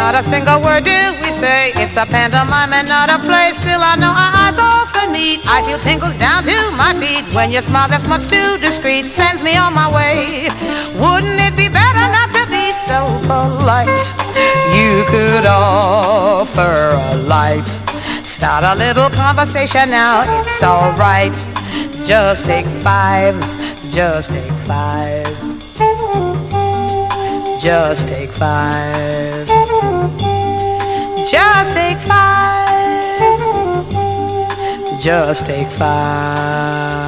Not a single word do we say. It's a pantomime and not a play. Still I know our eyes often meet. I feel tingles down to my feet. When you smile that's much too discreet, sends me on my way. Wouldn't it be better not to be so polite? You could offer a light. Start a little conversation now, it's alright. Just take five, just take five. Just take five. Just take five. Just take five.